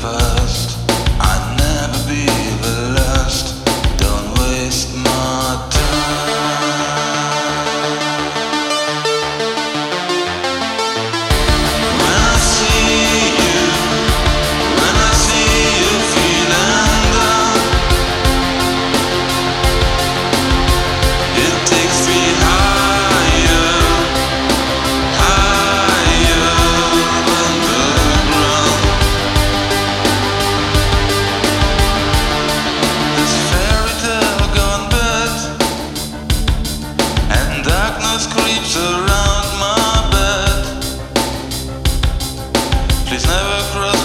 first. I'd never be the last. Don't waste my time. When I see you, when I see you feeling down, it takes me higher, higher than the ground. This fairy tale gone bad, and darkness creeps around my bed. Please never cross